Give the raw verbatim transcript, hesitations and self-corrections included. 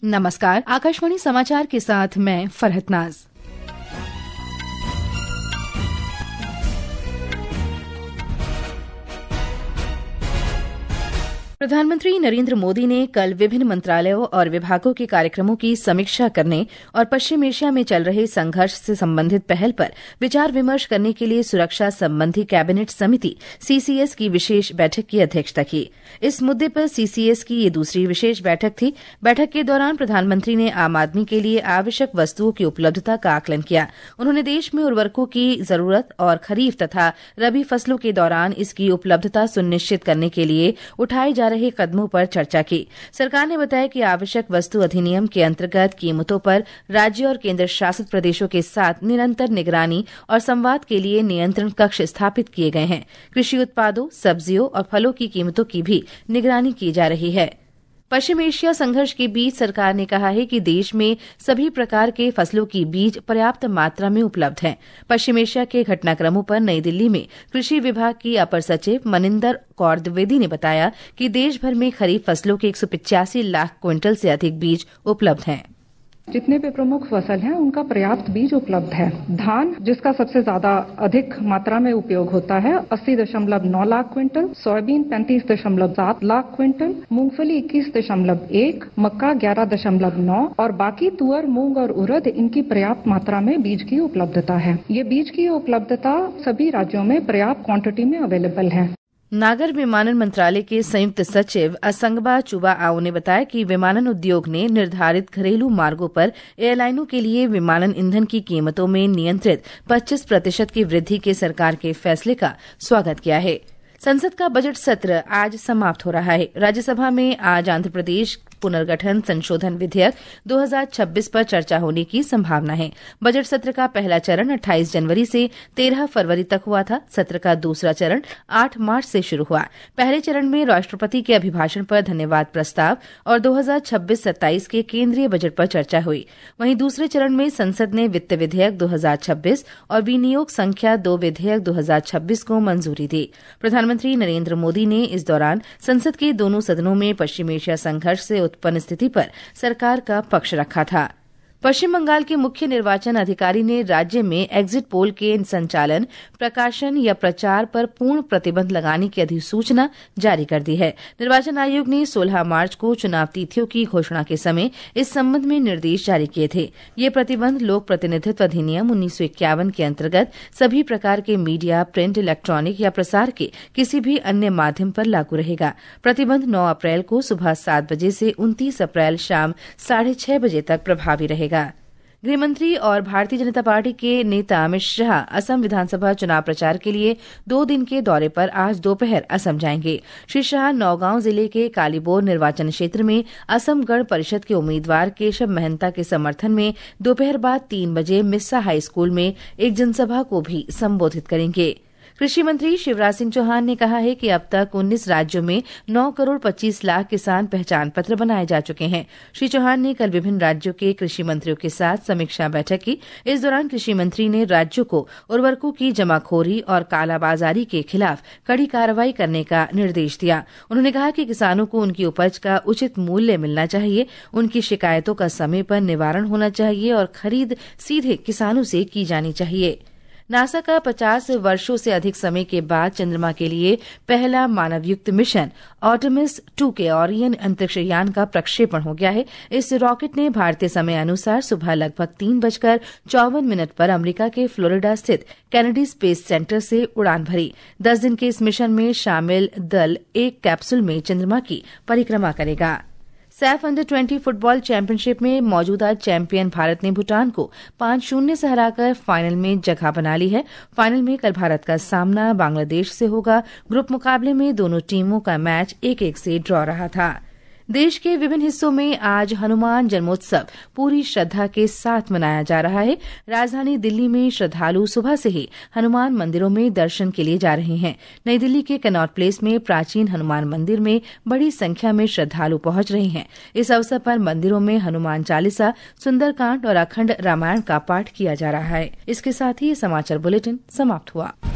नमस्कार, आकाशवाणी समाचार के साथ मैं फरहत नाज। प्रधानमंत्री नरेंद्र मोदी ने कल विभिन्न मंत्रालयों और विभागों के कार्यक्रमों की समीक्षा करने और पश्चिम एशिया में चल रहे संघर्ष से संबंधित पहल पर विचार विमर्श करने के लिए सुरक्षा संबंधी कैबिनेट समिति सीसीएस की विशेष बैठक की अध्यक्षता की। इस मुद्दे पर सीसीएस की ये दूसरी विशेष बैठक थी। बैठक के दौरान प्रधानमंत्री ने आम आदमी के लिए आवश्यक वस्तुओं की उपलब्धता का आकलन किया। उन्होंने देश में उर्वरकों की जरूरत और खरीफ तथा रबी फसलों के दौरान इसकी उपलब्धता सुनिश्चित करने के लिए उठाए जा रहे कदमों पर चर्चा की। सरकार ने बताया कि आवश्यक वस्तु अधिनियम के अंतर्गत कीमतों पर राज्य और केंद्र शासित प्रदेशों के साथ निरंतर निगरानी और संवाद के लिए नियंत्रण कक्ष स्थापित किए गए हैं। कृषि उत्पादों, सब्जियों और फलों की कीमतों की भी निगरानी की जा रही है। पश्चिम एशिया संघर्ष के बीच सरकार ने कहा है कि देश में सभी प्रकार के फसलों की बीज पर्याप्त मात्रा में उपलब्ध हैं। पश्चिम एशिया के घटनाक्रमों पर नई दिल्ली में कृषि विभाग की अपर सचिव मनिंदर कौर द्विवेदी ने बताया कि देश भर में खरीफ फसलों के एक सौ पिचासी लाख क्विंटल से अधिक बीज उपलब्ध हैं। जितने भी प्रमुख फसल हैं उनका पर्याप्त बीज उपलब्ध है। धान, जिसका सबसे ज्यादा अधिक मात्रा में उपयोग होता है, अस्सी दशमलव नौ लाख क्विंटल, सोयाबीन पैंतीस दशमलव सात लाख क्विंटल, मूंगफली इक्कीस दशमलव एक, मक्का ग्यारह दशमलव नौ और बाकी तुअर, मूंग और उड़द, इनकी पर्याप्त मात्रा में बीज की उपलब्धता है। ये बीज की उपलब्धता सभी राज्यों में पर्याप्त क्वांटिटी में अवेलेबल है। नागर विमानन मंत्रालय के संयुक्त सचिव असंगबा चुबा आओ ने बताया कि विमानन उद्योग ने निर्धारित घरेलू मार्गों पर एयरलाइनों के लिए विमानन ईंधन की कीमतों में नियंत्रित पच्चीस प्रतिशत की वृद्धि के सरकार के फैसले का स्वागत किया है। संसद का बजट सत्र आज समाप्त हो रहा है। राज्यसभा में आज आंध्र प्रदेश पुनर्गठन संशोधन विधेयक दो हज़ार छब्बीस पर चर्चा होने की संभावना है। बजट सत्र का पहला चरण अट्ठाईस जनवरी से तेरह फरवरी तक हुआ था। सत्र का दूसरा चरण आठ मार्च से शुरू हुआ। पहले चरण में राष्ट्रपति के अभिभाषण पर धन्यवाद प्रस्ताव और दो हज़ार छब्बीस सत्ताईस के केंद्रीय बजट पर चर्चा हुई। वहीं दूसरे चरण में संसद ने वित्त विधेयक दो हज़ार छब्बीस और विनियोग संख्या दो विधेयक दो हज़ार छब्बीस को मंजूरी दी। प्रधानमंत्री नरेंद्र मोदी ने इस दौरान संसद के दोनों सदनों में पश्चिम एशिया संघर्ष से उत्पन्न स्थिति पर सरकार का पक्ष रखा था। पश्चिम बंगाल के मुख्य निर्वाचन अधिकारी ने राज्य में एग्जिट पोल के संचालन, प्रकाशन या प्रचार पर पूर्ण प्रतिबंध लगाने की अधिसूचना जारी कर दी है। निर्वाचन आयोग ने सोलह मार्च को चुनाव तिथियों की घोषणा के समय इस संबंध में निर्देश जारी किए थे। ये प्रतिबंध लोक प्रतिनिधित्व अधिनियम उन्नीस सौ इक्यावन के अंतर्गत सभी प्रकार के मीडिया, प्रिंट, इलेक्ट्रॉनिक या प्रसार के किसी भी अन्य माध्यम पर लागू रहेगा। प्रतिबंध नौ अप्रैल को सुबह सात बजे से उनतीस अप्रैल शाम साढ़े छह बजे तक प्रभावी रहेगा। गृहमंत्री और भारतीय जनता पार्टी के नेता अमित शाह असम विधानसभा चुनाव प्रचार के लिए दो दिन के दौरे पर आज दोपहर असम जाएंगे। श्री शाह नौगांव जिले के कालीबोर निर्वाचन क्षेत्र में असम गण परिषद के उम्मीदवार केशव महंता के समर्थन में दोपहर बाद तीन बजे मिस्सा हाई स्कूल में एक जनसभा को भी संबोधित करेंगे। कृषि मंत्री शिवराज सिंह चौहान ने कहा है कि अब तक उन्नीस राज्यों में नौ करोड़ पच्चीस लाख किसान पहचान पत्र बनाए जा चुके हैं। श्री चौहान ने कल विभिन्न राज्यों के कृषि मंत्रियों के साथ समीक्षा बैठक की। इस दौरान कृषि मंत्री ने राज्यों को उर्वरकों की जमाखोरी और कालाबाजारी के खिलाफ कड़ी कार्रवाई करने का निर्देश दिया। उन्होंने कहा कि किसानों को उनकी उपज का उचित मूल्य मिलना चाहिए, उनकी शिकायतों का समय पर निवारण होना चाहिए और खरीद सीधे किसानों से की जानी चाहिए। नासा का पचास वर्षों से अधिक समय के बाद चंद्रमा के लिए पहला मानवयुक्त मिशन आर्टेमिस टू के ओरियन अंतरिक्ष यान का प्रक्षेपण हो गया है। इस रॉकेट ने भारतीय समय अनुसार सुबह लगभग तीन बजकर चौवन मिनट पर अमेरिका के फ्लोरिडा स्थित कैनेडी स्पेस सेंटर से उड़ान भरी। दस दिन के इस मिशन में शामिल दल एक कैप्सूल में चंद्रमा की परिक्रमा करेगा। SAFF under twenty football championship में मौजूदा चैंपियन भारत ने भूटान को पांच शून्य से हराकर फाइनल में जगह बना ली है। फाइनल में कल भारत का सामना बांग्लादेश से होगा। ग्रुप मुकाबले में दोनों टीमों का मैच एक एक से ड्रॉ रहा था। देश के विभिन्न हिस्सों में आज हनुमान जन्मोत्सव पूरी श्रद्धा के साथ मनाया जा रहा है। राजधानी दिल्ली में श्रद्धालु सुबह से ही हनुमान मंदिरों में दर्शन के लिए जा रहे हैं। नई दिल्ली के कनॉट प्लेस में प्राचीन हनुमान मंदिर में बड़ी संख्या में श्रद्धालु पहुंच रहे हैं। इस अवसर पर मंदिरों में हनुमान चालीसा, सुंदरकांड और अखंड रामायण का पाठ किया जा रहा है। इसके साथ ही ये समाचार बुलेटिन समाप्त हुआ।